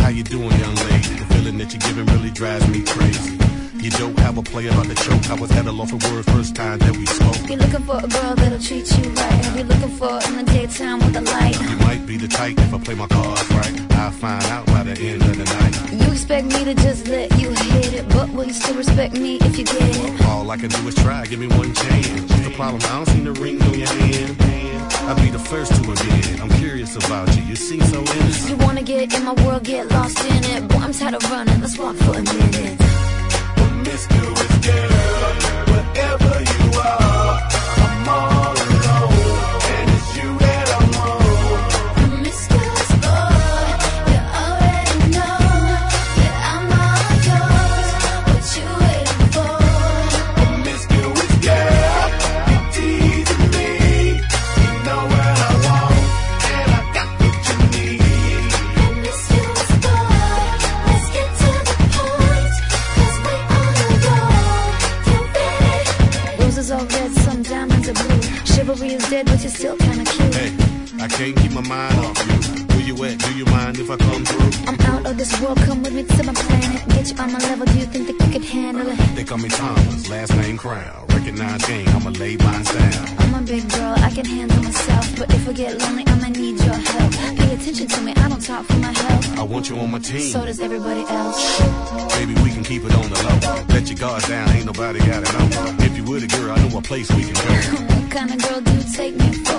How you doing, young lady? The feeling that you're giving really drives me crazy. You don't have a play about the choke. I was at a loss for words first time that we spoke. You're looking for a girl that'll treat you right. I'll be looking for in the daytime with the light. You might be the type if I play my cards right. I'll find out by the end of the night. You expect me to just let you hit it, but will you still respect me if you get it? All I can do is try, give me one chance. What's the problem? I don't see the ring on your hand. I'll be the first to admit. I'm curious about you. You seem so innocent. You wanna get in my world, get lost in it. Boy, I'm tired of running. Let's walk for a minute. Promiscuous girl, wherever you are, I'm all alone, and it's you that I want. Promiscuous boy, you already know that I'm all yours. What you waiting for? Promiscuous girl, you teasing me. You know what I want, and I got what you need. Promiscuous boy, let's get to the point, 'cause we on the road. You ready? Roses are red, some diamonds are blue. Chivalry is dead, but you're still kinda cute. Hey, I can't keep my mind off you. Where you at? Do you mind if I come through? I'm out of this world, come with me to my planet. Get you on my level, do you think that you could handle it? They call me Thomas, last name Crown. Recognize game, I'ma lay mine down. I'm a big girl, I can handle myself. But if I get lonely, I'ma need your help. Pay attention to me, I don't talk for my health. I want you on my team. So does everybody else. Baby, we can keep it on the low. Let your guard down, ain't nobody got it on. If you were the girl, I know a place we can go. What kind of girl do you take me for?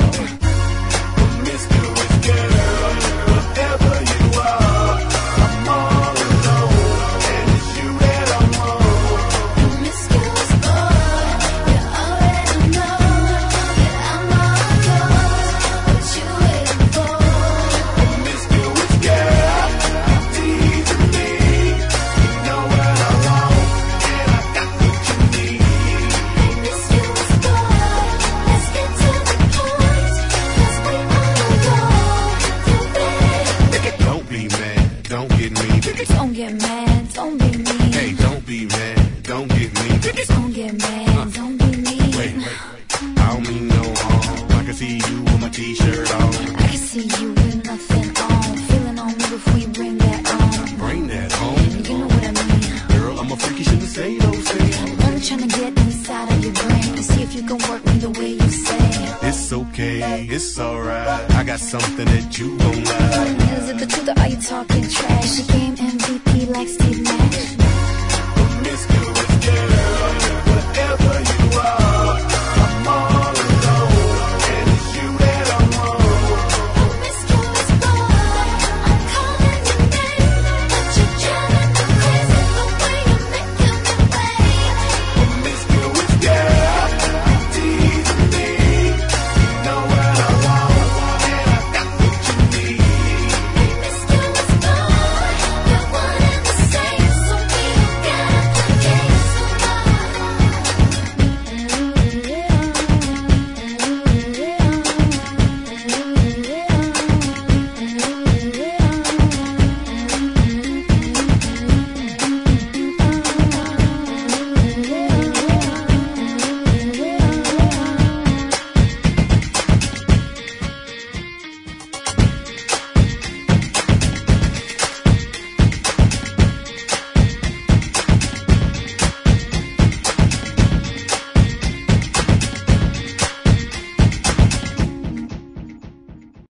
Promiscuous girl, wherever you are, I'm all alone, and it's you that I want. Promiscuous boy, you already know that I'm all yours. What you waiting for? Promiscuous girl, you teasing me. You know what I want, and I got what you need. Promiscuous boy, let's get to the point, 'cause we on the road. You ready? Don't be mad, don't get me. Don't get mad, don't be mean. Hey, don't be mad, don't get me. Don't get mad, don't be mean. Wait, I don't mean no harm. I can see you with my t-shirt on. I can see you with nothing on. Feeling on me before you bring that on. Bring that home. You know what I mean. Girl, I'm a freak, you shouldn't say those things. Only trying to get inside of your brain and see if you can work me the way you say. It's okay, it's alright. I got something that you gon' like. Is it the truth or are you talking trash? You